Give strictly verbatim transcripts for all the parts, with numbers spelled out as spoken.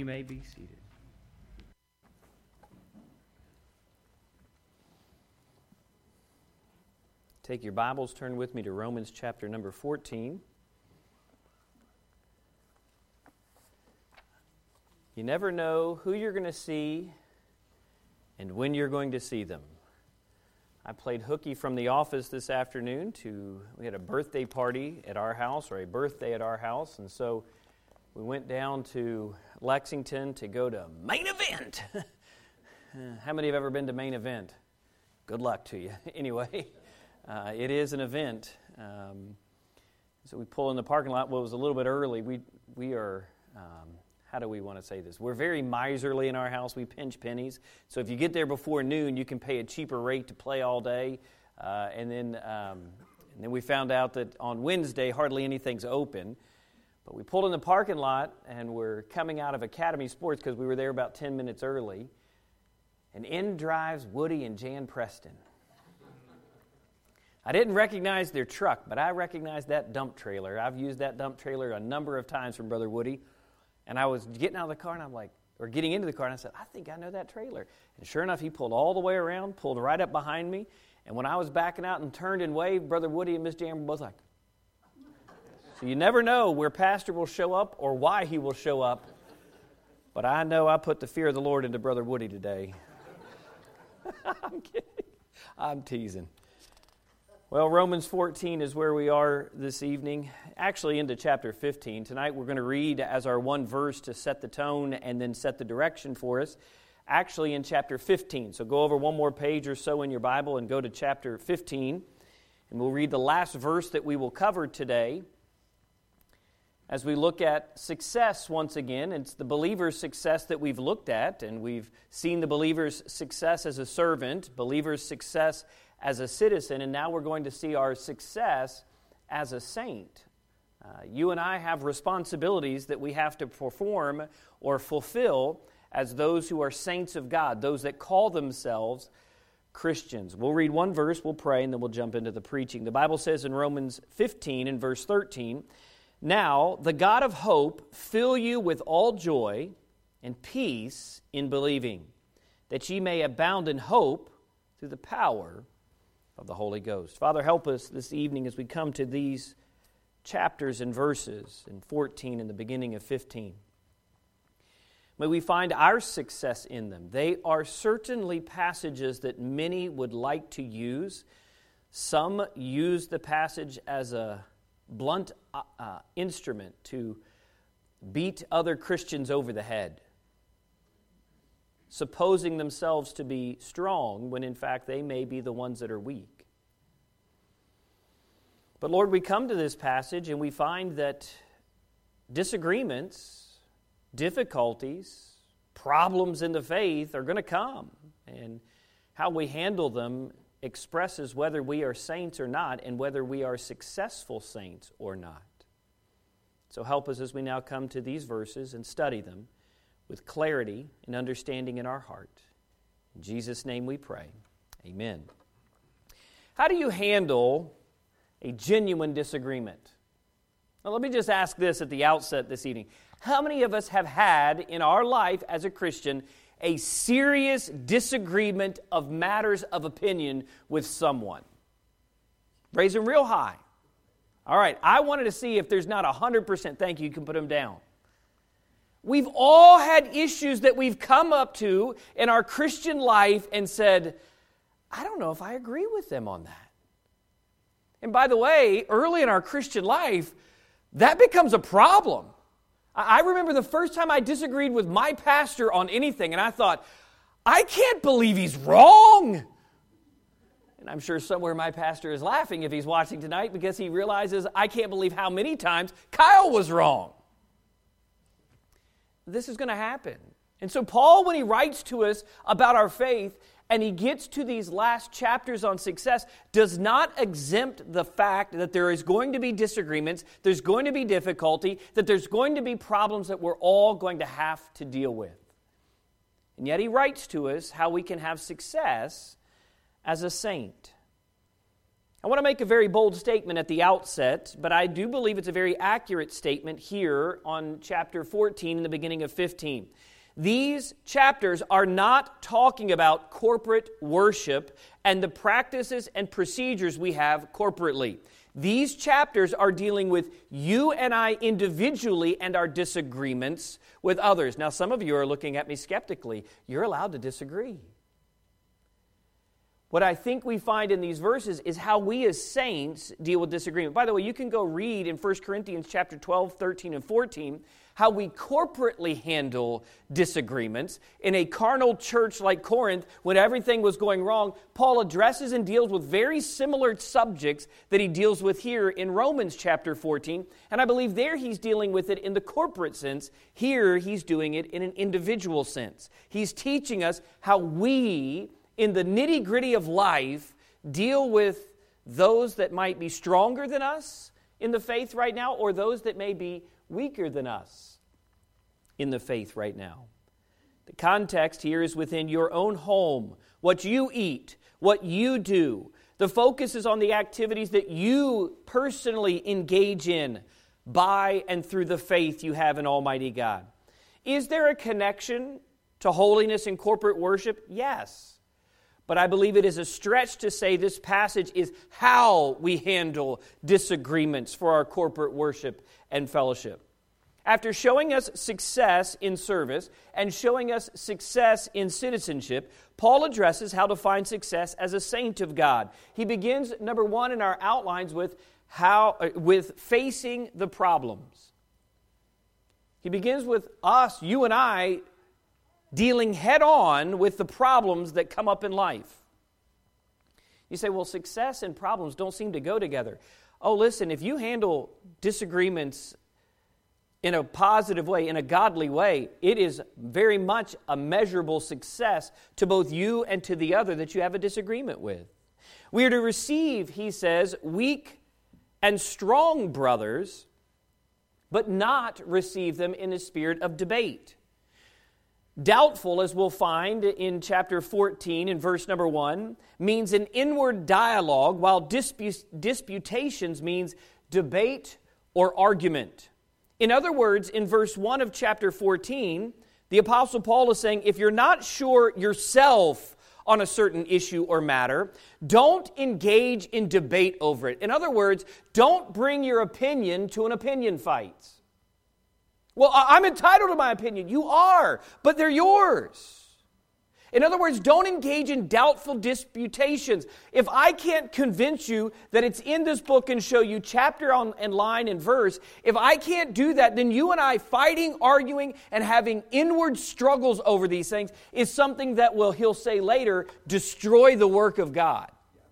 You may be seated. Take your Bibles, turn with me to Romans chapter number fourteen. You never know who you're going to see and when you're going to see them. I played hooky from the office this afternoon to, we had a birthday party at our house, or a birthday at our house, and so we went down to Lexington to go to Main Event. How many have ever been to Main Event? Good luck to you. Anyway, uh, it is an event. Um, so we pull in the parking lot. Well, it was a little bit early. We we are, um, how do we want to say this? We're very miserly in our house. We pinch pennies. So if you get there before noon, you can pay a cheaper rate to play all day. Uh, and then um, and then we found out that on Wednesday, hardly anything's open. But we pulled in the parking lot, and we're coming out of Academy Sports because we were there about ten minutes early. And in drives Woody and Jan Preston. I didn't recognize their truck, but I recognized that dump trailer. I've used that dump trailer a number of times from Brother Woody. And I was getting out of the car, and I'm like, or getting into the car, and I said, I think I know that trailer. And sure enough, he pulled all the way around, pulled right up behind me. And when I was backing out and turned and waved, Brother Woody and Miss Jan were both like, so you never know where Pastor will show up or why he will show up. But I know I put the fear of the Lord into Brother Woody today. I'm kidding. I'm teasing. Well, Romans fourteen is where we are this evening. Actually, into chapter fifteen. Tonight we're going to read as our one verse to set the tone and then set the direction for us. Actually, in chapter fifteen. So go over one more page or so in your Bible and go to chapter fifteen. And we'll read the last verse that we will cover today. As we look at success once again, it's the believer's success that we've looked at, and we've seen the believer's success as a servant, believer's success as a citizen, and now we're going to see our success as a saint. Uh, you and I have responsibilities that we have to perform or fulfill as those who are saints of God, those that call themselves Christians. We'll read one verse, we'll pray, and then we'll jump into the preaching. The Bible says in Romans fifteen and verse thirteen, now, the God of hope fill you with all joy and peace in believing, that ye may abound in hope through the power of the Holy Ghost. Father, help us this evening as we come to these chapters and verses in fourteen and the beginning of fifteen. May we find our success in them. They are certainly passages that many would like to use. Some use the passage as a blunt uh, uh, instrument to beat other Christians over the head, supposing themselves to be strong when in fact they may be the ones that are weak. But Lord, we come to this passage and we find that disagreements, difficulties, problems in the faith are going to come, and how we handle them expresses whether we are saints or not, and whether we are successful saints or not. So help us as we now come to these verses and study them with clarity and understanding in our heart. In Jesus' name we pray. Amen. How do you handle a genuine disagreement? Now let me just ask this at the outset this evening. How many of us have had in our life as a Christian a serious disagreement of matters of opinion with someone? Raise them real high. All right, I wanted to see if there's not one hundred percent. Thank you, you can put them down. We've all had issues that we've come up to in our Christian life and said, I don't know if I agree with them on that. And by the way, early in our Christian life, that becomes a problem. I remember the first time I disagreed with my pastor on anything, and I thought, I can't believe he's wrong. And I'm sure somewhere my pastor is laughing if he's watching tonight because he realizes I can't believe how many times Kyle was wrong. This is going to happen. And so Paul, when he writes to us about our faith, and he gets to these last chapters on success, does not exempt the fact that there is going to be disagreements, there's going to be difficulty, that there's going to be problems that we're all going to have to deal with. And yet he writes to us how we can have success as a saint. I want to make a very bold statement at the outset, but I do believe it's a very accurate statement here on chapter fourteen in the beginning of fifteen. These chapters are not talking about corporate worship and the practices and procedures we have corporately. These chapters are dealing with you and I individually and our disagreements with others. Now, some of you are looking at me skeptically. You're allowed to disagree. What I think we find in these verses is how we as saints deal with disagreement. By the way, you can go read in First Corinthians chapter twelve, thirteen, and fourteen how we corporately handle disagreements. In a carnal church like Corinth, when everything was going wrong, Paul addresses and deals with very similar subjects that he deals with here in Romans chapter fourteen. And I believe there he's dealing with it in the corporate sense. Here he's doing it in an individual sense. He's teaching us how we, in the nitty-gritty of life, deal with those that might be stronger than us in the faith right now, or those that may be weaker than us in the faith right now. The context here is within your own home, what you eat, what you do. The focus is on the activities that you personally engage in by and through the faith you have in Almighty God. Is there a connection to holiness and corporate worship? Yes. But I believe it is a stretch to say this passage is how we handle disagreements for our corporate worship and fellowship. After showing us success in service and showing us success in citizenship, Paul addresses how to find success as a saint of God. He begins, number one, in our outlines with how uh, with facing the problems. He begins with us, you and I, dealing head-on with the problems that come up in life. You say, well, success and problems don't seem to go together. Oh, listen, if you handle disagreements in a positive way, in a godly way, it is very much a measurable success to both you and to the other that you have a disagreement with. We are to receive, he says, weak and strong brothers, but not receive them in a spirit of debate. Doubtful, as we'll find in chapter fourteen, in verse number one, means an inward dialogue, while disput- disputations means debate or argument. In other words, in verse one of chapter fourteen, the Apostle Paul is saying, if you're not sure yourself on a certain issue or matter, don't engage in debate over it. In other words, don't bring your opinion to an opinion fight. Well, I'm entitled to my opinion. You are, but they're yours. In other words, don't engage in doubtful disputations. If I can't convince you that it's in this book and show you chapter on, and line and verse, if I can't do that, then you and I fighting, arguing, and having inward struggles over these things is something that will, he'll say later, destroy the work of God.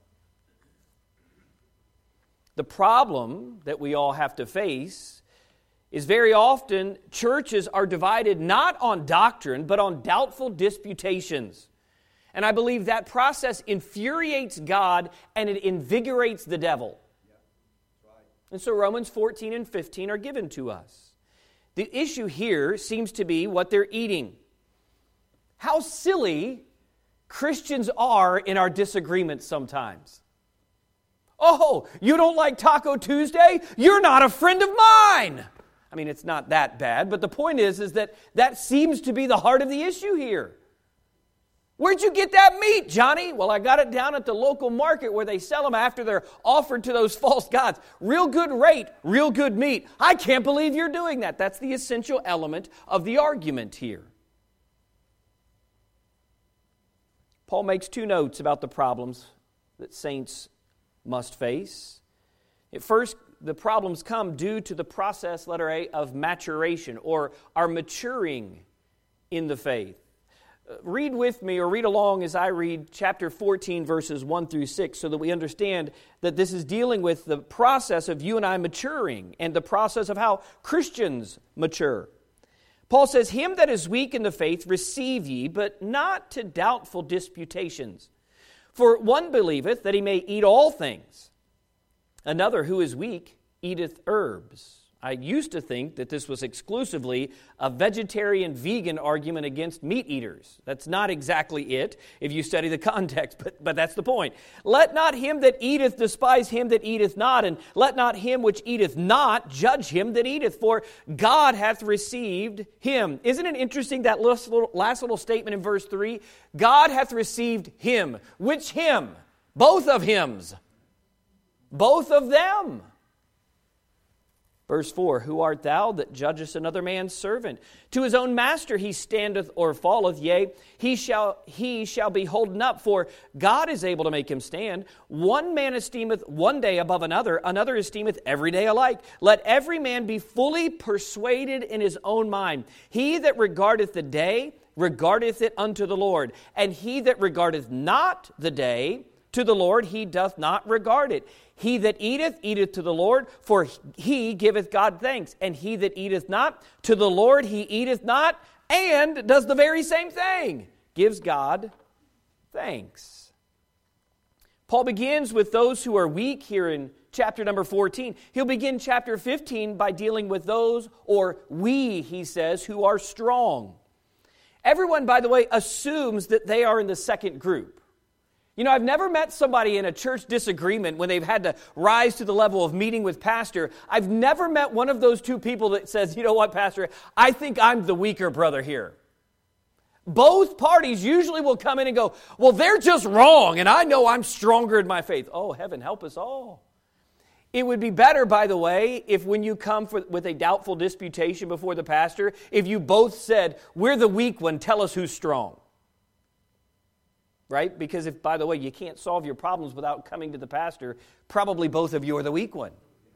The problem that we all have to face is very often churches are divided not on doctrine, but on doubtful disputations. And I believe that process infuriates God and it invigorates the devil. Yeah, right. And so Romans fourteen and fifteen are given to us. The issue here seems to be what they're eating. How silly Christians are in our disagreements sometimes. Oh, you don't like Taco Tuesday? You're not a friend of mine. I mean, it's not that bad, but the point is, is that that seems to be the heart of the issue here. Where'd you get that meat, Johnny? Well, I got it down at the local market where they sell them after they're offered to those false gods. Real good rate, real good meat. I can't believe you're doing that. That's the essential element of the argument here. Paul makes two notes about the problems that saints must face. At first, the problems come due to the process, letter A, of maturation, or our maturing in the faith. Read with me, or read along as I read chapter fourteen, verses one through six, so that we understand that this is dealing with the process of you and I maturing, and the process of how Christians mature. Paul says, him that is weak in the faith receive ye, but not to doubtful disputations. For one believeth that he may eat all things. Another who is weak eateth herbs. I used to think that this was exclusively a vegetarian-vegan argument against meat eaters. That's not exactly it, if you study the context, but, but that's the point. Let not him that eateth despise him that eateth not, and let not him which eateth not judge him that eateth, for God hath received him. Isn't it interesting, that last little, last little statement in verse three? God hath received him. Which him? Both of hims. Both of them. Verse four, who art thou that judgest another man's servant? To his own master he standeth or falleth, yea, he shall he shall be holden up, for God is able to make him stand. One man esteemeth one day above another, another esteemeth every day alike. Let every man be fully persuaded in his own mind. He that regardeth the day, regardeth it unto the Lord, and he that regardeth not the day, to the Lord he doth not regard it. He that eateth, eateth to the Lord, for he giveth God thanks. And he that eateth not, to the Lord he eateth not, and does the very same thing, gives God thanks. Paul begins with those who are weak here in chapter number fourteen. He'll begin chapter fifteen by dealing with those, or we, he says, who are strong. Everyone, by the way, assumes that they are in the second group. You know, I've never met somebody in a church disagreement when they've had to rise to the level of meeting with pastor. I've never met one of those two people that says, you know what, pastor, I think I'm the weaker brother here. Both parties usually will come in and go, well, they're just wrong, and I know I'm stronger in my faith. Oh, heaven help us all. It would be better, by the way, if when you come for, with a doubtful disputation before the pastor, if you both said, we're the weak one, tell us who's strong. Right? Because if, by the way, you can't solve your problems without coming to the pastor, probably both of you are the weak one.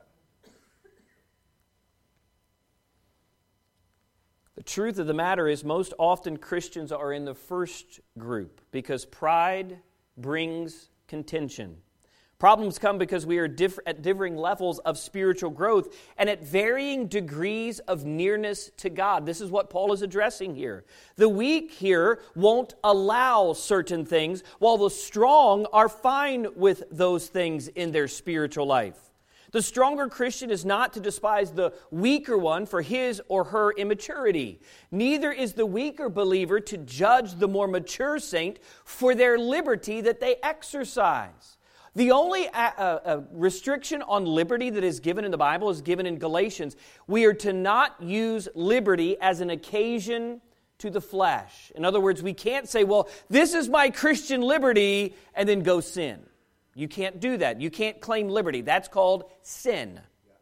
The truth of the matter is most often Christians are in the first group because pride brings contention. Problems come because we are diff- at differing levels of spiritual growth and at varying degrees of nearness to God. This is what Paul is addressing here. The weak here won't allow certain things, while the strong are fine with those things in their spiritual life. The stronger Christian is not to despise the weaker one for his or her immaturity. Neither is the weaker believer to judge the more mature saint for their liberty that they exercise. The only uh, uh, restriction on liberty that is given in the Bible is given in Galatians. We are to not use liberty as an occasion to the flesh. In other words, we can't say, well, this is my Christian liberty, and then go sin. You can't do that. You can't claim liberty. That's called sin.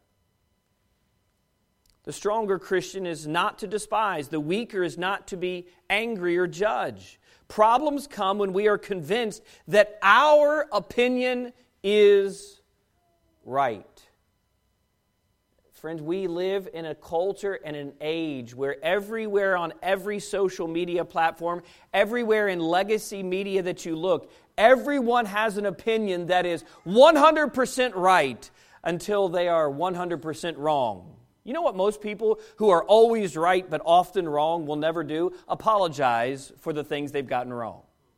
The stronger Christian is not to despise. The weaker is not to be angry or judge. Problems come when we are convinced that our opinion is right. Friends, we live in a culture and an age where everywhere on every social media platform, everywhere in legacy media that you look, everyone has an opinion that is one hundred percent right until they are one hundred percent wrong. You know what most people who are always right but often wrong will never do? Apologize for the things they've gotten wrong.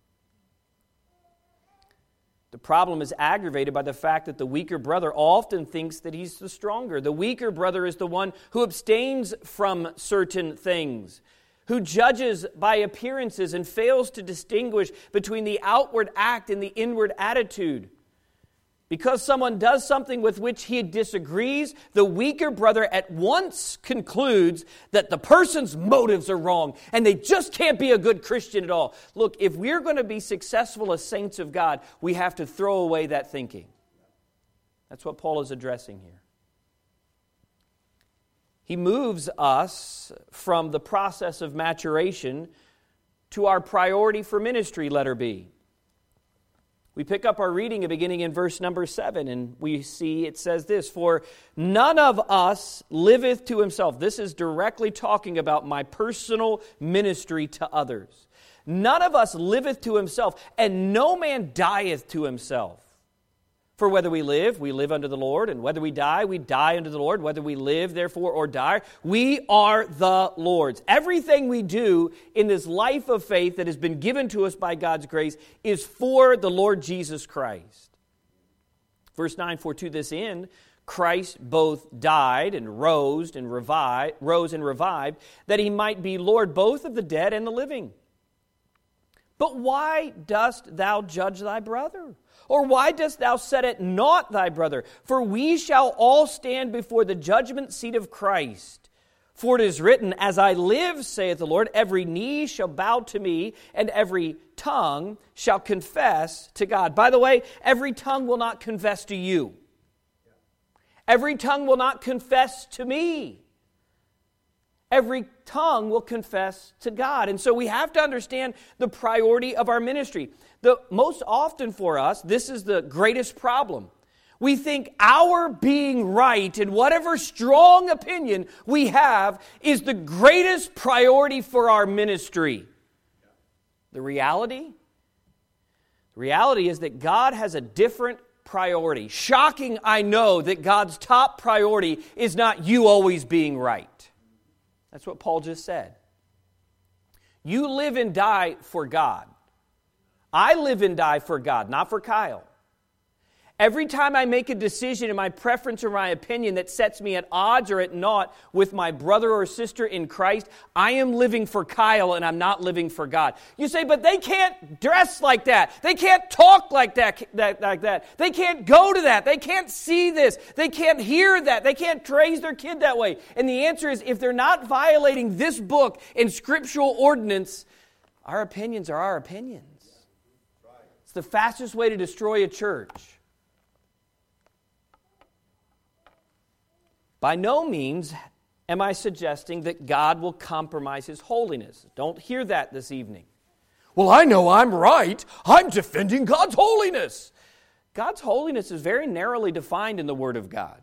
The problem is aggravated by the fact that the weaker brother often thinks that he's the stronger. The weaker brother is the one who abstains from certain things, who judges by appearances and fails to distinguish between the outward act and the inward attitude. Because someone does something with which he disagrees, the weaker brother at once concludes that the person's motives are wrong and they just can't be a good Christian at all. Look, if we're going to be successful as saints of God, we have to throw away that thinking. That's what Paul is addressing here. He moves us from the process of maturation to our priority for ministry, letter B. We pick up our reading beginning in verse number seven, and we see it says this, for none of us liveth to himself. This is directly talking about my personal ministry to others. None of us liveth to himself, and no man dieth to himself. For whether we live, we live unto the Lord, and whether we die, we die unto the Lord. Whether we live, therefore, or die, we are the Lord's. Everything we do in this life of faith that has been given to us by God's grace is for the Lord Jesus Christ. Verse nine, for to this end Christ both died and rose and revived, rose and revived, that he might be Lord both of the dead and the living. But why dost thou judge thy brother? Or why dost thou set at naught thy brother? For we shall all stand before the judgment seat of Christ. For it is written, As I live, saith the Lord, every knee shall bow to me, and every tongue shall confess to God. By the way, every tongue will not confess to you. Every tongue will not confess to me. Every tongue will confess to God. And so we have to understand the priority of our ministry. The most often for us, this is the greatest problem. We think our being right and whatever strong opinion we have is the greatest priority for our ministry. The reality? The reality is that God has a different priority. Shocking, I know, that God's top priority is not you always being right. That's what Paul just said. You live and die for God. I live and die for God, not for Kyle. Every time I make a decision in my preference or my opinion that sets me at odds or at naught with my brother or sister in Christ, I am living for Kyle and I'm not living for God. You say, but they can't dress like that. They can't talk like that, that, like that. They can't go to that. They can't see this. They can't hear that. They can't raise their kid that way. And the answer is, if they're not violating this book and scriptural ordinance, our opinions are our opinions. It's the fastest way to destroy a church. By no means am I suggesting that God will compromise His holiness. Don't hear that this evening. Well, I know I'm right. I'm defending God's holiness. God's holiness is very narrowly defined in the Word of God.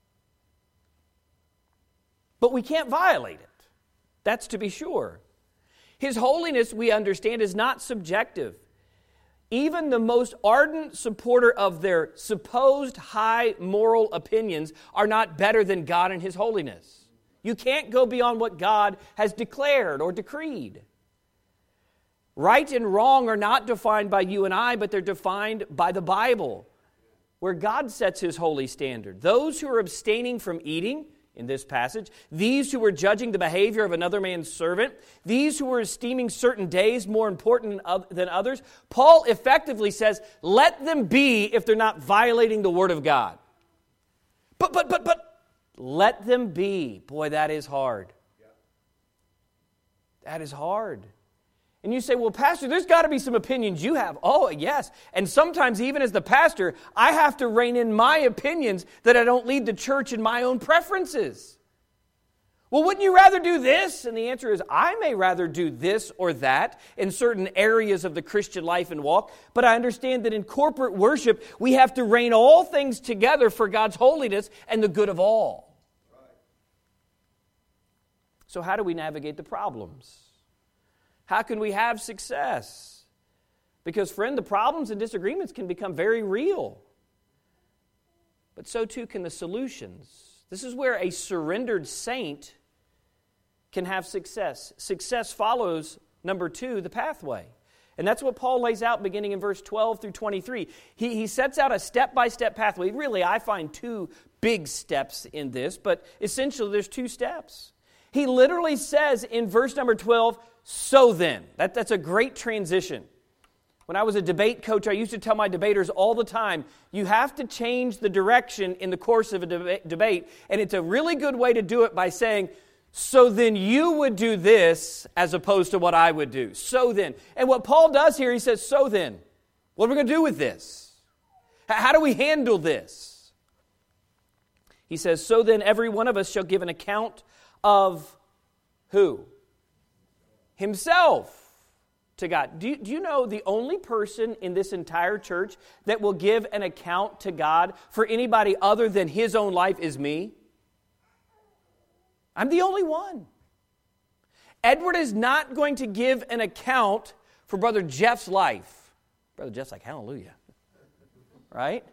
But we can't violate it. That's to be sure. His holiness, we understand, is not subjective. Even the most ardent supporter of their supposed high moral opinions are not better than God and His holiness. You can't go beyond what God has declared or decreed. Right and wrong are not defined by you and I, but they're defined by the Bible, where God sets His holy standard. Those who are abstaining from eating, in this passage, these who were judging the behavior of another man's servant, these who were esteeming certain days more important than others, Paul effectively says, let them be if they're not violating the Word of God. But, but, but, but, let them be. Boy, that is hard. That is hard. And you say, well, Pastor, there's got to be some opinions you have. Oh, yes. And sometimes even as the pastor, I have to rein in my opinions that I don't lead the church in my own preferences. Well, wouldn't you rather do this? And the answer is, I may rather do this or that in certain areas of the Christian life and walk, but I understand that in corporate worship, we have to rein all things together for God's holiness and the good of all. So how do we navigate the problems? How can we have success? Because, friend, the problems and disagreements can become very real. But so too can the solutions. This is where a surrendered saint can have success. Success follows, number two, the pathway. And that's what Paul lays out beginning in verse twelve through twenty-three. He, he sets out a step-by-step pathway. Really, I find two big steps in this, but essentially there's two steps. He literally says in verse number twelve, so then. That, that's a great transition. When I was a debate coach, I used to tell my debaters all the time, you have to change the direction in the course of a deba- debate, and it's a really good way to do it by saying, so then you would do this as opposed to what I would do. So then. And what Paul does here, he says, so then. What are we going to do with this? How do we handle this? He says, so then every one of us shall give an account of who? Himself to God. Do you, do you know the only person in this entire church that will give an account to God for anybody other than his own life is me? I'm the only one. Edward is not going to give an account for Brother Jeff's life. Brother Jeff's like, hallelujah. Right?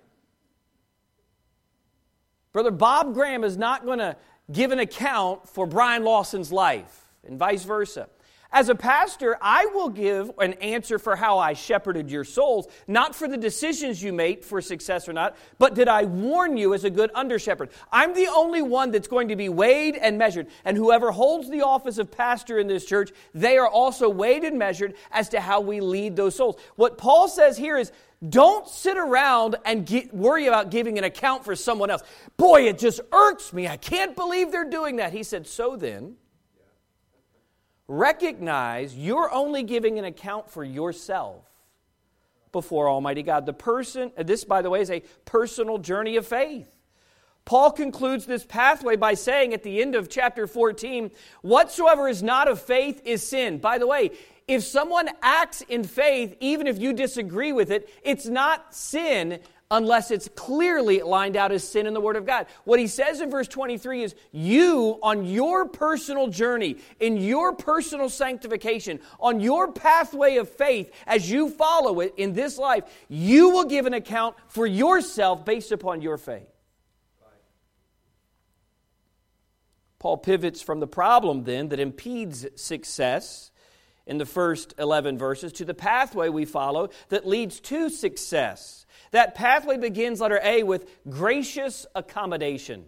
Brother Bob Graham is not going to give an account for Brian Lawson's life, and vice versa. As a pastor, I will give an answer for how I shepherded your souls, not for the decisions you made for success or not, but did I warn you as a good under-shepherd? I'm the only one that's going to be weighed and measured, and whoever holds the office of pastor in this church, they are also weighed and measured as to how we lead those souls. What Paul says here is, don't sit around and get, worry about giving an account for someone else. Boy, it just irks me. I can't believe they're doing that. He said, so then, recognize you're only giving an account for yourself before Almighty God. The person, this, by the way, is a personal journey of faith. Paul concludes this pathway by saying at the end of chapter fourteen, whatsoever is not of faith is sin. By the way, if someone acts in faith, even if you disagree with it, it's not sin unless it's clearly lined out as sin in the Word of God. What he says in verse twenty-three is, you, on your personal journey, in your personal sanctification, on your pathway of faith, as you follow it in this life, you will give an account for yourself based upon your faith. Paul pivots from the problem then that impedes success in the first eleven verses to the pathway we follow that leads to success. That pathway begins, letter A, with gracious accommodation.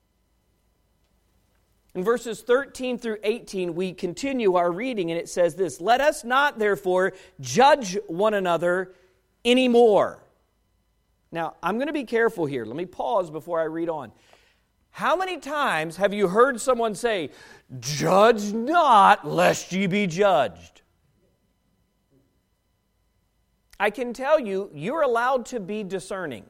In verses thirteen through eighteen, we continue our reading, and it says this, let us not, therefore, judge one another anymore. Now, I'm going to be careful here. Let me pause before I read on. How many times have you heard someone say, judge not, lest ye be judged? I can tell you, you're allowed to be discerning.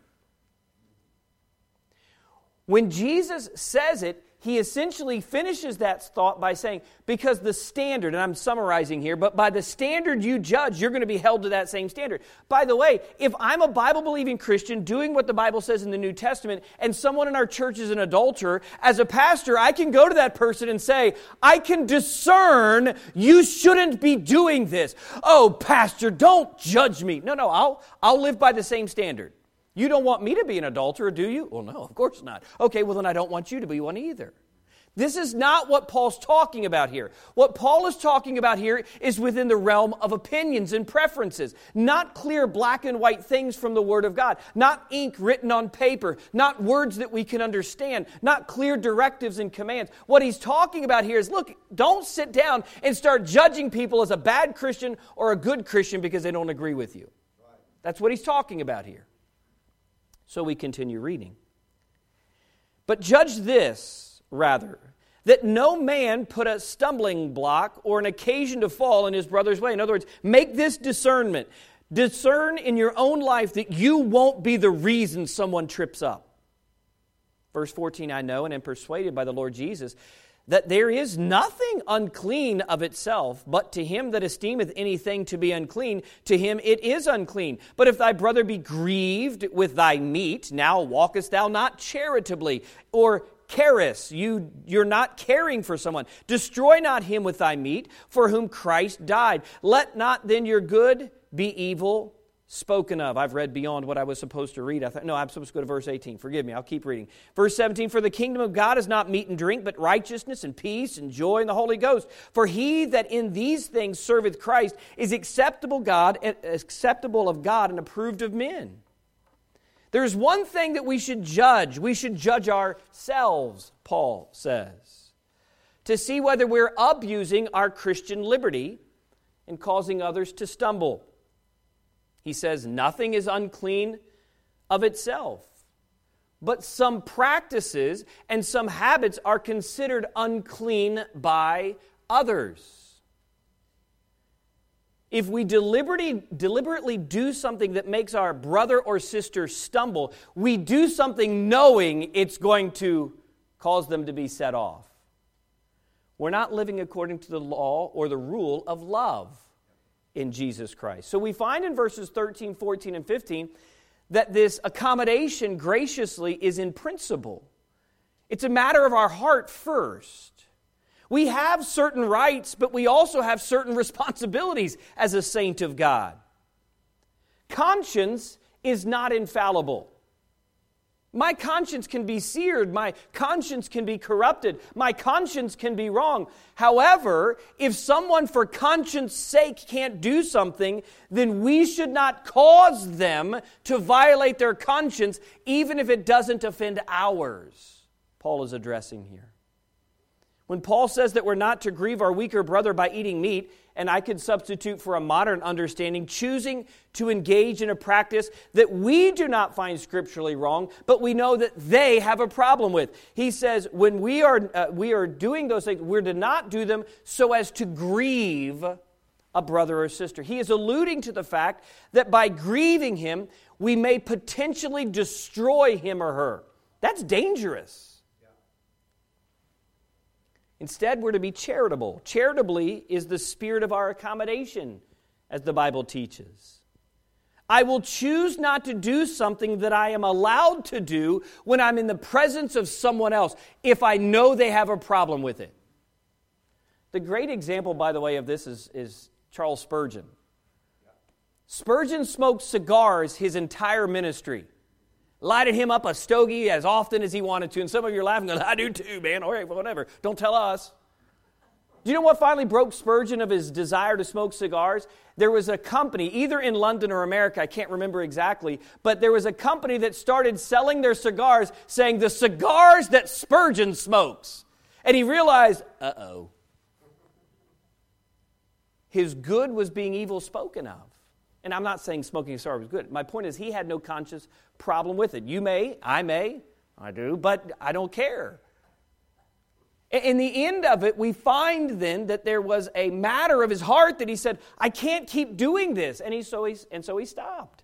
When Jesus says it, he essentially finishes that thought by saying, because the standard, and I'm summarizing here, but by the standard you judge, you're going to be held to that same standard. By the way, if I'm a Bible-believing Christian doing what the Bible says in the New Testament, and someone in our church is an adulterer, as a pastor, I can go to that person and say, I can discern you shouldn't be doing this. Oh, pastor, don't judge me. No, no, I'll, I'll live by the same standard. You don't want me to be an adulterer, do you? Well, no, of course not. Okay, well then I don't want you to be one either. This is not what Paul's talking about here. What Paul is talking about here is within the realm of opinions and preferences, not clear black and white things from the Word of God, not ink written on paper, not words that we can understand, not clear directives and commands. What he's talking about here is, look, don't sit down and start judging people as a bad Christian or a good Christian because they don't agree with you. That's what he's talking about here. So we continue reading. But judge this, rather, that no man put a stumbling block or an occasion to fall in his brother's way. In other words, make this discernment. Discern in your own life that you won't be the reason someone trips up. Verse fourteen, I know and am persuaded by the Lord Jesus that there is nothing unclean of itself, but to him that esteemeth anything to be unclean, to him it is unclean. But if thy brother be grieved with thy meat, now walkest thou not charitably, or charis, you, you're not caring for someone. Destroy not him with thy meat, for whom Christ died. Let not then your good be evil spoken of. I've read beyond what I was supposed to read. I thought, no, I'm supposed to go to verse eighteen. Forgive me, I'll keep reading. Verse seventeen, for the kingdom of God is not meat and drink, but righteousness and peace and joy in the Holy Ghost. For he that in these things serveth Christ is acceptable God, acceptable of God and approved of men. There's one thing that we should judge. We should judge ourselves, Paul says, to see whether we're abusing our Christian liberty and causing others to stumble. He says nothing is unclean of itself, but some practices and some habits are considered unclean by others. If we deliberately, deliberately do something that makes our brother or sister stumble, we do something knowing it's going to cause them to be set off. We're not living according to the law or the rule of love in Jesus Christ. So we find in verses thirteen, fourteen, and fifteen that this accommodation graciously is in principle. It's a matter of our heart first. We have certain rights, but we also have certain responsibilities as a saint of God. Conscience is not infallible. My conscience can be seared. My conscience can be corrupted. My conscience can be wrong. However, if someone for conscience sake can't do something, then we should not cause them to violate their conscience, even if it doesn't offend ours. Paul is addressing here. When Paul says that we're not to grieve our weaker brother by eating meat, and I could substitute for a modern understanding, choosing to engage in a practice that we do not find scripturally wrong, but we know that they have a problem with. He says when we are uh, we are doing those things, we're to not do them so as to grieve a brother or sister. He is alluding to the fact that by grieving him, we may potentially destroy him or her. That's dangerous. Instead, we're to be charitable. Charitably is the spirit of our accommodation, as the Bible teaches. I will choose not to do something that I am allowed to do when I'm in the presence of someone else, if I know they have a problem with it. The great example, by the way, of this is, is Charles Spurgeon. Spurgeon smoked cigars his entire ministry. Lighted him up a stogie as often as he wanted to. And some of you are laughing, going, I do too, man. All right, well, whatever. Don't tell us. Do you know what finally broke Spurgeon of his desire to smoke cigars? There was a company, either in London or America, I can't remember exactly, but there was a company that started selling their cigars saying, the cigars that Spurgeon smokes. And he realized, uh-oh. His good was being evil spoken of. And I'm not saying smoking a cigar was good. My point is he had no conscious problem with it. You may, I may, I do, but I don't care. In the end of it, we find then that there was a matter of his heart that he said, I can't keep doing this. And, he, so, he, and so he stopped.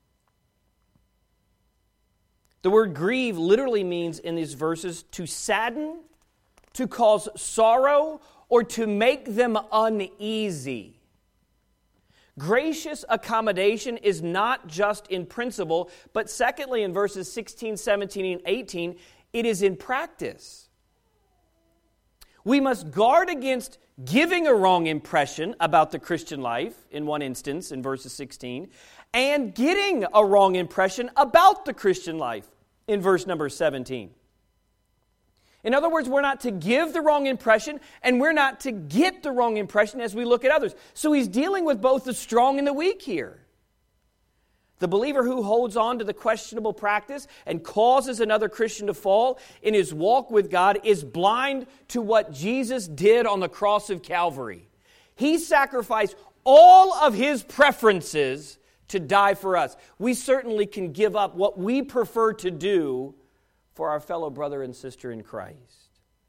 The word grieve literally means in these verses to sadden, to cause sorrow, or to make them uneasy. Gracious accommodation is not just in principle, but secondly, in verses sixteen, seventeen, and eighteen, it is in practice. We must guard against giving a wrong impression about the Christian life, in one instance, in verses sixteen, and getting a wrong impression about the Christian life, in verse number seventeen. In other words, we're not to give the wrong impression, and we're not to get the wrong impression as we look at others. So he's dealing with both the strong and the weak here. The believer who holds on to the questionable practice and causes another Christian to fall in his walk with God is blind to what Jesus did on the cross of Calvary. He sacrificed all of his preferences to die for us. We certainly can give up what we prefer to do for our fellow brother and sister in Christ.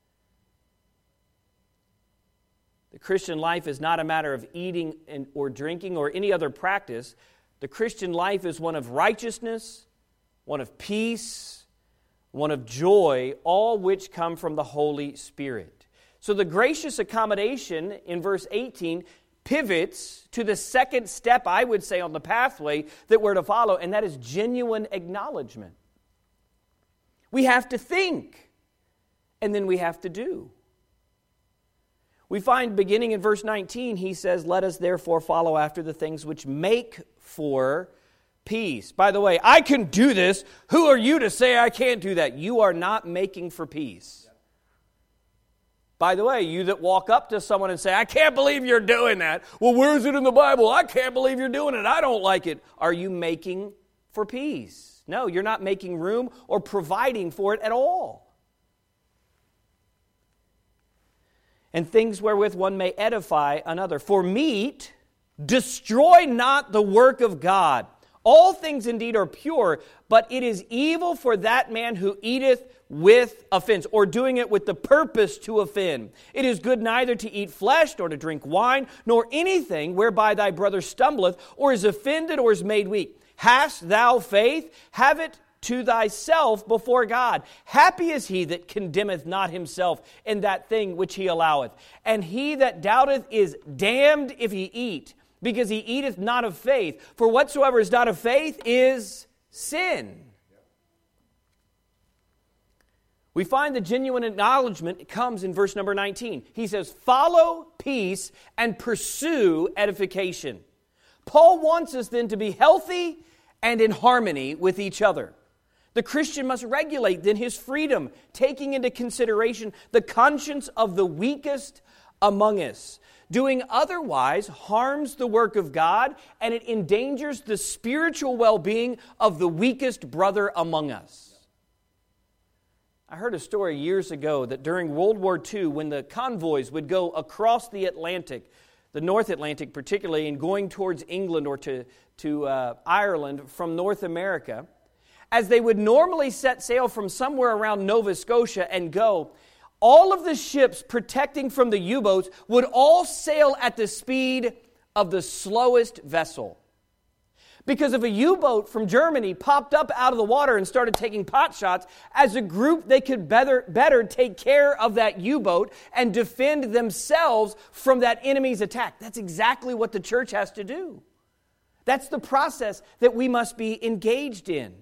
The Christian life is not a matter of eating and, or drinking or any other practice. The Christian life is one of righteousness, one of peace, one of joy, all which come from the Holy Spirit. So the gracious accommodation in verse eighteen pivots to the second step, I would say, on the pathway that we're to follow, and that is genuine acknowledgement. We have to think, and then we have to do. We find beginning in verse nineteen, he says, let us therefore follow after the things which make for peace. By the way, I can do this. Who are you to say I can't do that? You are not making for peace. By the way, you that walk up to someone and say, I can't believe you're doing that. Well, where is it in the Bible? I can't believe you're doing it. I don't like it. Are you making for peace? No, you're not making room or providing for it at all. And things wherewith one may edify another. For meat, destroy not the work of God. All things indeed are pure, but it is evil for that man who eateth with offense, or doing it with the purpose to offend. It is good neither to eat flesh, nor to drink wine, nor anything whereby thy brother stumbleth, or is offended, or is made weak. Hast thou faith? Have it to thyself before God. Happy is he that condemneth not himself in that thing which he alloweth. And he that doubteth is damned if he eat, because he eateth not of faith. For whatsoever is not of faith is sin. We find the genuine acknowledgement comes in verse number nineteen. He says, follow peace and pursue edification. Paul wants us then to be healthy and in harmony with each other. The Christian must regulate then his freedom, taking into consideration the conscience of the weakest among us. Doing otherwise harms the work of God, and it endangers the spiritual well-being of the weakest brother among us. I heard a story years ago that during World War Two, when the convoys would go across the Atlantic, the North Atlantic particularly, and going towards England or to, to uh, Ireland from North America, as they would normally set sail from somewhere around Nova Scotia and go, all of the ships protecting from the U-boats would all sail at the speed of the slowest vessel. Because if a U-boat from Germany popped up out of the water and started taking pot shots, as a group they could better, better take care of that U-boat and defend themselves from that enemy's attack. That's exactly what the church has to do. That's the process that we must be engaged in.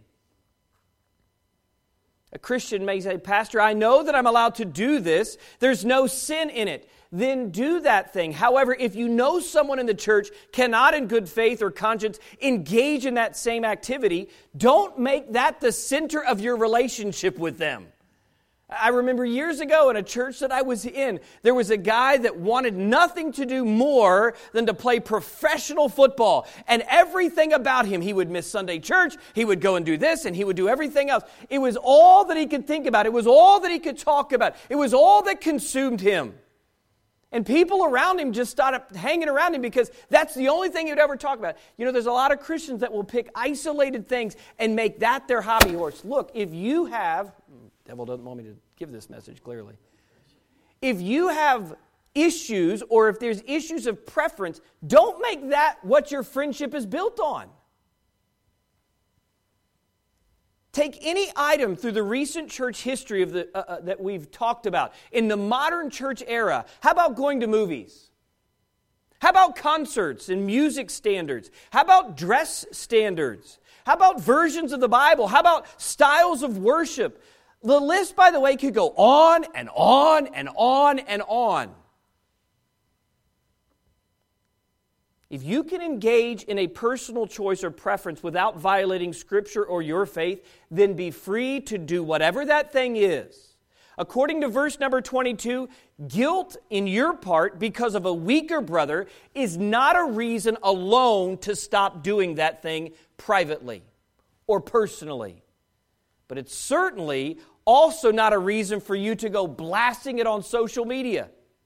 A Christian may say, Pastor, I know that I'm allowed to do this. There's no sin in it. Then do that thing. However, if you know someone in the church cannot in good faith or conscience engage in that same activity, don't make that the center of your relationship with them. I remember years ago in a church that I was in, there was a guy that wanted nothing to do more than to play professional football. And everything about him, he would miss Sunday church, he would go and do this, and he would do everything else. It was all that he could think about. It was all that he could talk about. It was all that consumed him. And people around him just started hanging around him because that's the only thing he'd ever talk about. You know, there's a lot of Christians that will pick isolated things and make that their hobby horse. Look, if you have... Devil doesn't want me to give this message clearly. If you have issues or if there's issues of preference, don't make that what your friendship is built on. Take any item through the recent church history of the uh, uh, that we've talked about. In the modern church era, how about going to movies? How about concerts and music standards? How about dress standards? How about versions of the Bible? How about styles of worship? The list, by the way, could go on and on and on and on. If you can engage in a personal choice or preference without violating Scripture or your faith, then be free to do whatever that thing is. According to verse number twenty-two, guilt in your part because of a weaker brother is not a reason alone to stop doing that thing privately or personally. But it's certainly also not a reason for you to go blasting it on social media.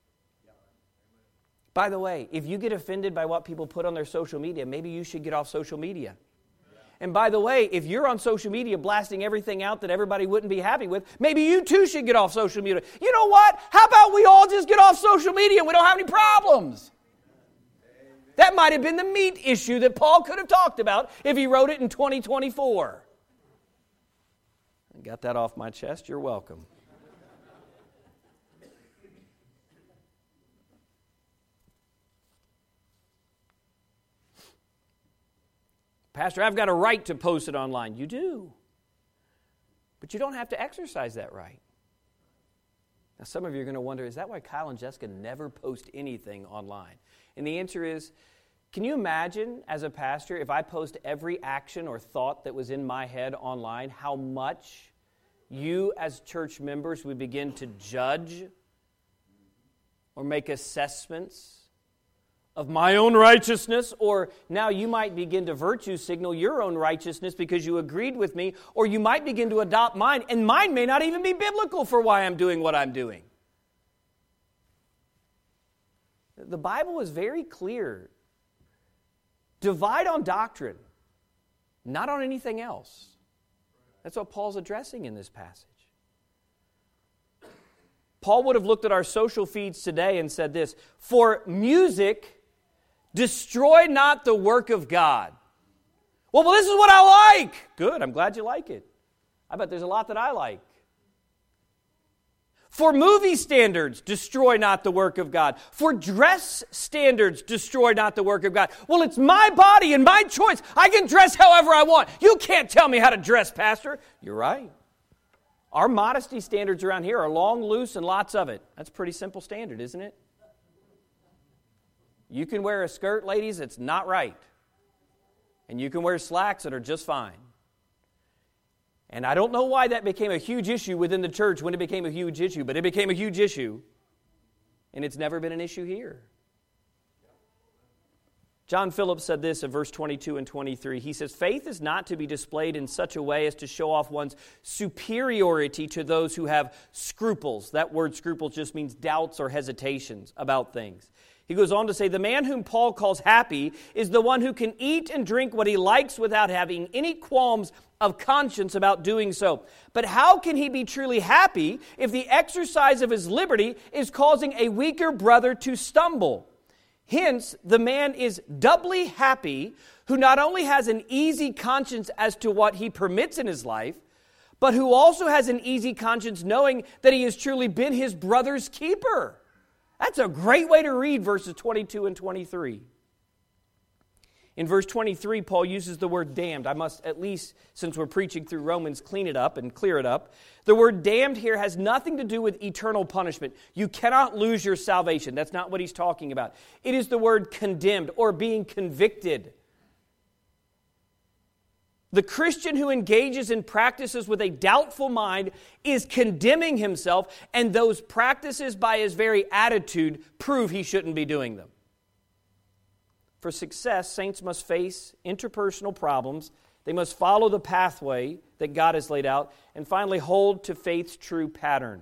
By the way, if you get offended by what people put on their social media, maybe you should get off social media. And by the way, if you're on social media blasting everything out that everybody wouldn't be happy with, maybe you too should get off social media. You know what? How about we all just get off social media and we don't have any problems? That might have been the meat issue that Paul could have talked about if he wrote it in twenty twenty-four. Got that off my chest. You're welcome. Pastor, I've got a right to post it online. You do. But you don't have to exercise that right. Now, some of you are going to wonder, is that why Kyle and Jessica never post anything online? And the answer is, can you imagine, as a pastor, if I post every action or thought that was in my head online, how much you as church members would begin to judge or make assessments of my own righteousness, or now you might begin to virtue signal your own righteousness because you agreed with me, or you might begin to adopt mine, and mine may not even be biblical for why I'm doing what I'm doing. The Bible is very clear. Divide on doctrine, not on anything else. That's what Paul's addressing in this passage. Paul would have looked at our social feeds today and said this, "For music, destroy not the work of God." Well, well, this is what I like. Good, I'm glad you like it. I bet there's a lot that I like. For movie standards, destroy not the work of God. For dress standards, destroy not the work of God. Well, it's my body and my choice. I can dress however I want. You can't tell me how to dress, Pastor. You're right. Our modesty standards around here are long, loose, and lots of it. That's a pretty simple standard, isn't it? You can wear a skirt, ladies, it's not right. And you can wear slacks that are just fine. And I don't know why that became a huge issue within the church when it became a huge issue, but it became a huge issue. And it's never been an issue here. John Phillips said this in verse twenty-two and twenty-three. He says, faith is not to be displayed in such a way as to show off one's superiority to those who have scruples. That word scruples just means doubts or hesitations about things. He goes on to say, the man whom Paul calls happy is the one who can eat and drink what he likes without having any qualms of conscience about doing so. But how can he be truly happy if the exercise of his liberty is causing a weaker brother to stumble? Hence, the man is doubly happy who not only has an easy conscience as to what he permits in his life, but who also has an easy conscience knowing that he has truly been his brother's keeper. That's a great way to read verses twenty-two and twenty-three. In verse twenty-three, Paul uses the word damned. I must, at least since we're preaching through Romans, clean it up and clear it up. The word damned here has nothing to do with eternal punishment. You cannot lose your salvation. That's not what he's talking about. It is the word condemned or being convicted. The Christian who engages in practices with a doubtful mind is condemning himself, and those practices by his very attitude prove he shouldn't be doing them. For success, saints must face interpersonal problems. They must follow the pathway that God has laid out, and finally hold to faith's true pattern.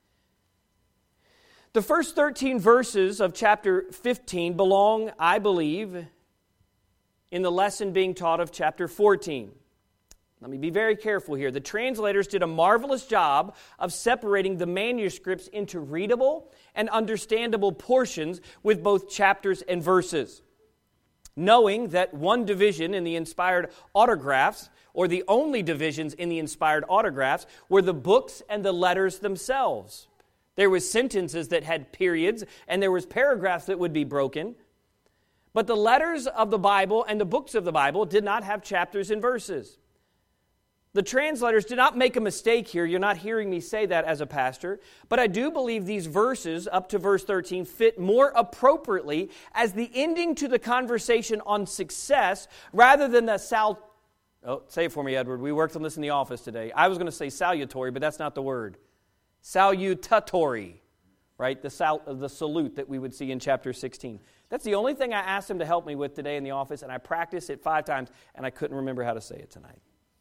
The first thirteen verses of chapter fifteen belong, I believe, in the lesson being taught of chapter fourteen. Let me be very careful here. The translators did a marvelous job of separating the manuscripts into readable and understandable portions with both chapters and verses, knowing that one division in the inspired autographs, or the only divisions in the inspired autographs, were the books and the letters themselves. There was sentences that had periods, and there was paragraphs that would be broken. But the letters of the Bible and the books of the Bible did not have chapters and verses. The translators did not make a mistake here. You're not hearing me say that as a pastor. But I do believe these verses, up to verse thirteen, fit more appropriately as the ending to the conversation on success rather than the sal... Oh, say it for me, Edward. We worked on this in the office today. I was going to say salutatory, but that's not the word. Salutatory, right? The, sal- the salute that we would see in chapter sixteen. That's the only thing I asked him to help me with today in the office, and I practiced it five times, and I couldn't remember how to say it tonight.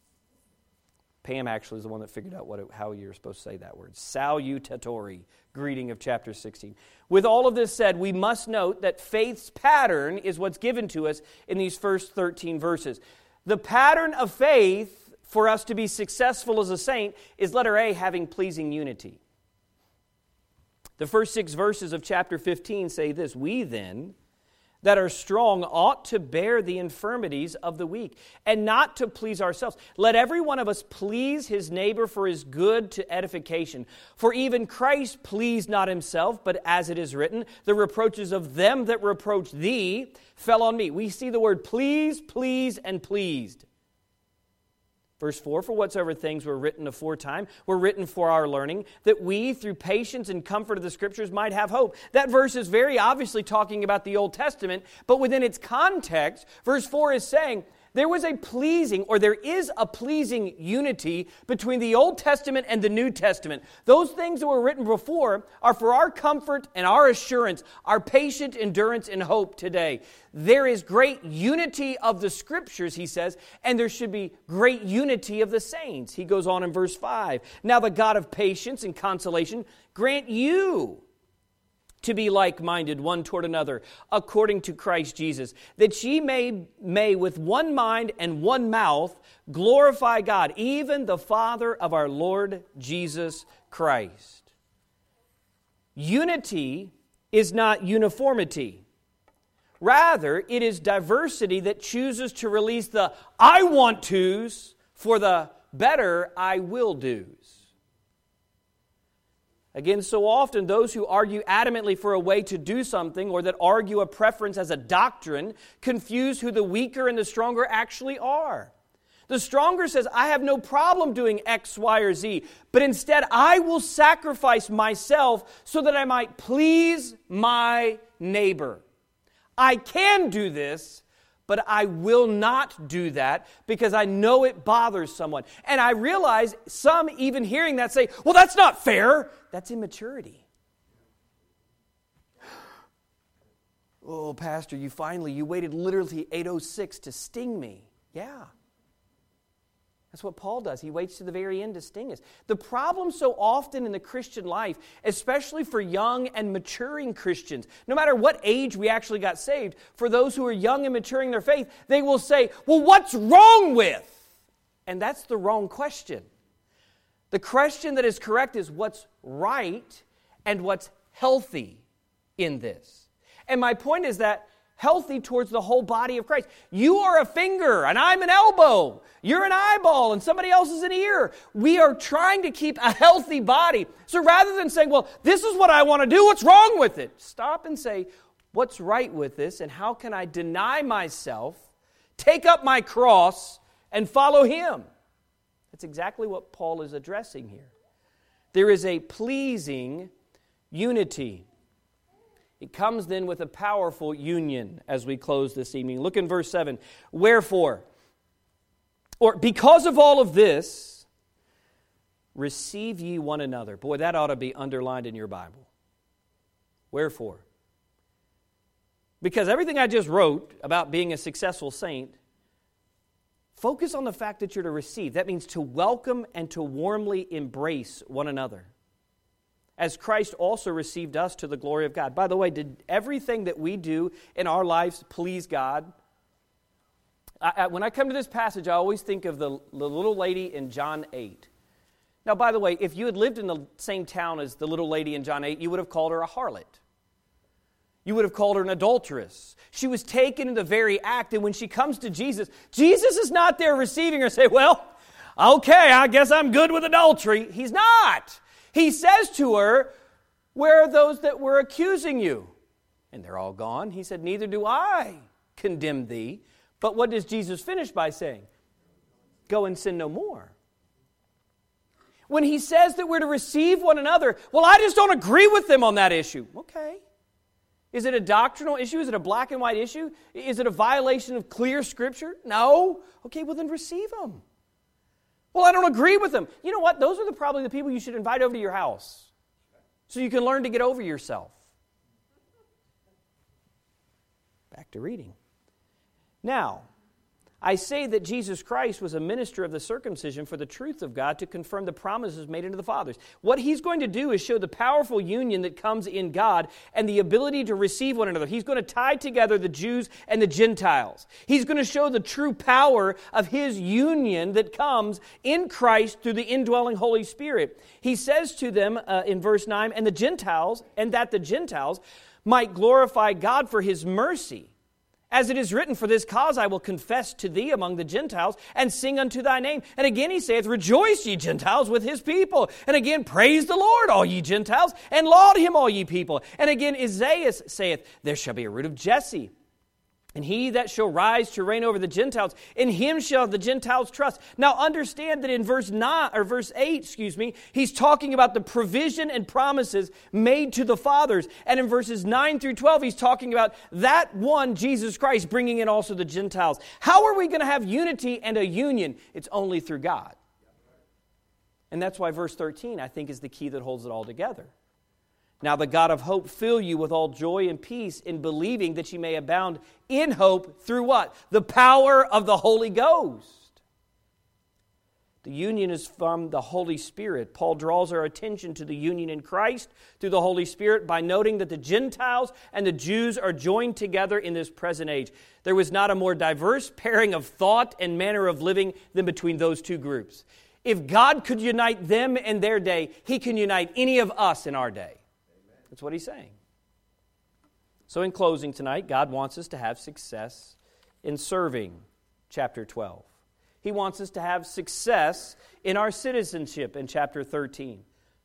Pam actually is the one that figured out what it, how you're supposed to say that word. Salutatory, greeting of chapter sixteen. With all of this said, we must note that faith's pattern is what's given to us in these first thirteen verses. The pattern of faith for us to be successful as a saint is, letter A, having pleasing unity. The first six verses of chapter fifteen say this: we then, that are strong, ought to bear the infirmities of the weak, and not to please ourselves. Let every one of us please his neighbor for his good to edification. For even Christ pleased not himself, but as it is written, the reproaches of them that reproach thee fell on me. We see the word please, please, and pleased. Verse four, for whatsoever things were written aforetime were written for our learning, that we, through patience and comfort of the Scriptures, might have hope. That verse is very obviously talking about the Old Testament, but within its context, verse four is saying there was a pleasing, or there is a pleasing unity between the Old Testament and the New Testament. Those things that were written before are for our comfort and our assurance, our patient endurance and hope today. There is great unity of the Scriptures, he says, and there should be great unity of the saints. He goes on in verse five. Now the God of patience and consolation grant you to be like-minded one toward another, according to Christ Jesus, that ye may, may with one mind and one mouth glorify God, even the Father of our Lord Jesus Christ. Unity is not uniformity. Rather, it is diversity that chooses to release the I want to's for the better I will do's. Again, so often those who argue adamantly for a way to do something, or that argue a preference as a doctrine, confuse who the weaker and the stronger actually are. The stronger says, I have no problem doing X, Y, or Z, but instead I will sacrifice myself so that I might please my neighbor. I can do this, but I will not do that because I know it bothers someone. And I realize some even hearing that say, well, that's not fair. That's immaturity. Oh, Pastor, you finally, you waited literally eight oh six to sting me. Yeah. That's what Paul does. He waits to the very end to sting us. The problem so often in the Christian life, especially for young and maturing Christians, no matter what age we actually got saved, for those who are young and maturing their faith, they will say, well, what's wrong with? And that's the wrong question. The question that is correct is what's right and what's healthy in this. And my point is that healthy towards the whole body of Christ. You are a finger, and I'm an elbow. You're an eyeball, and somebody else is an ear. We are trying to keep a healthy body. So rather than saying, well, this is what I want to do, what's wrong with it? Stop and say, what's right with this, and how can I deny myself, take up my cross, and follow Him? That's exactly what Paul is addressing here. There is a pleasing unity. It comes then with a powerful union as we close this evening. Look in verse seven. Wherefore, or because of all of this, receive ye one another. Boy, that ought to be underlined in your Bible. Wherefore? Because everything I just wrote about being a successful saint, focus on the fact that you're to receive. That means to welcome and to warmly embrace one another, as Christ also received us to the glory of God. By the way, did everything that we do in our lives please God? I, I, when I come to this passage, I always think of the, the little lady in John eight. Now, by the way, if you had lived in the same town as the little lady in John eight, you would have called her a harlot. You would have called her an adulteress. She was taken in the very act, and when she comes to Jesus, Jesus is not there receiving her and say, well, okay, I guess I'm good with adultery. He's not. He says to her, where are those that were accusing you? And they're all gone. He said, neither do I condemn thee. But what does Jesus finish by saying? Go and sin no more. When he says that we're to receive one another, well, I just don't agree with them on that issue. Okay. Is it a doctrinal issue? Is it a black and white issue? Is it a violation of clear Scripture? No. Okay, well then receive them. Well, I don't agree with them. You know what? Those are the, probably the people you should invite over to your house so you can learn to get over yourself. Back to reading. Now, I say that Jesus Christ was a minister of the circumcision for the truth of God to confirm the promises made unto the fathers. What he's going to do is show the powerful union that comes in God and the ability to receive one another. He's going to tie together the Jews and the Gentiles. He's going to show the true power of his union that comes in Christ through the indwelling Holy Spirit. He says to them uh, in verse nine, and the Gentiles, and that the Gentiles might glorify God for his mercy. As it is written, for this cause I will confess to thee among the Gentiles, and sing unto thy name. And again he saith, rejoice, ye Gentiles, with his people. And again, praise the Lord, all ye Gentiles, and laud him, all ye people. And again, Isaiah saith, there shall be a root of Jesse, and he that shall rise to reign over the Gentiles, in him shall the Gentiles trust. Now understand that in verse nine or verse eight, excuse me, he's talking about the provision and promises made to the fathers. And in verses nine through twelve, he's talking about that one, Jesus Christ, bringing in also the Gentiles. How are we going to have unity and a union? It's only through God. And that's why verse thirteen, I think, is the key that holds it all together. Now the God of hope fill you with all joy and peace in believing that ye may abound in hope through what? The power of the Holy Ghost. The union is from the Holy Spirit. Paul draws our attention to the union in Christ through the Holy Spirit by noting that the Gentiles and the Jews are joined together in this present age. There was not a more diverse pairing of thought and manner of living than between those two groups. If God could unite them in their day, He can unite any of us in our day. That's what he's saying. So in closing tonight, God wants us to have success in serving, chapter twelve. He wants us to have success in our citizenship in chapter thirteen.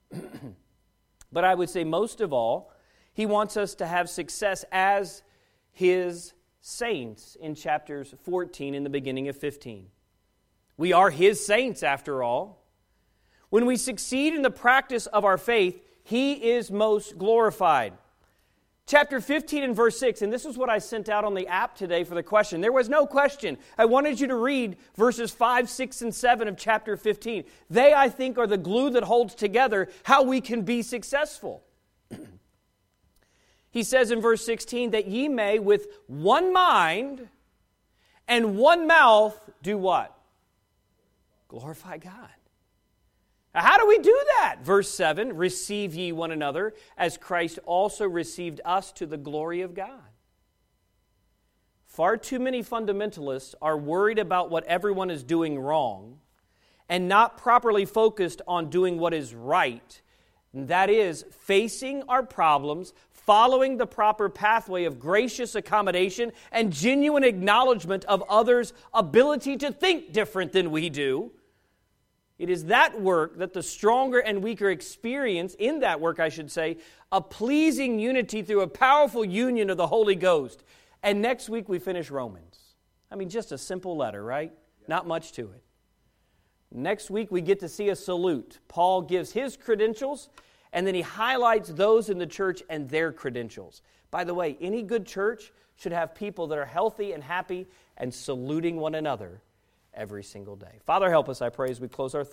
But I would say most of all, he wants us to have success as his saints in chapters fourteen and the beginning of fifteen. We are his saints after all. When we succeed in the practice of our faith, he is most glorified. Chapter fifteen and verse six, and this is what I sent out on the app today for the question. There was no question. I wanted you to read verses five, six, and seven of chapter fifteen. They, I think, are the glue that holds together how we can be successful. He says in verse sixteen, that ye may with one mind and one mouth do what? Glorify God. Now, how do we do that? Verse seven, receive ye one another as Christ also received us to the glory of God. Far too many fundamentalists are worried about what everyone is doing wrong and not properly focused on doing what is right. And that is facing our problems, following the proper pathway of gracious accommodation and genuine acknowledgement of others' ability to think different than we do. It is that work that the stronger and weaker experience, in that work I should say, a pleasing unity through a powerful union of the Holy Ghost. And next week we finish Romans. I mean, just a simple letter, right? Not much to it. Next week we get to see a salute. Paul gives his credentials, and then he highlights those in the church and their credentials. By the way, any good church should have people that are healthy and happy and saluting one another every single day. Father, help us, I pray, as we close our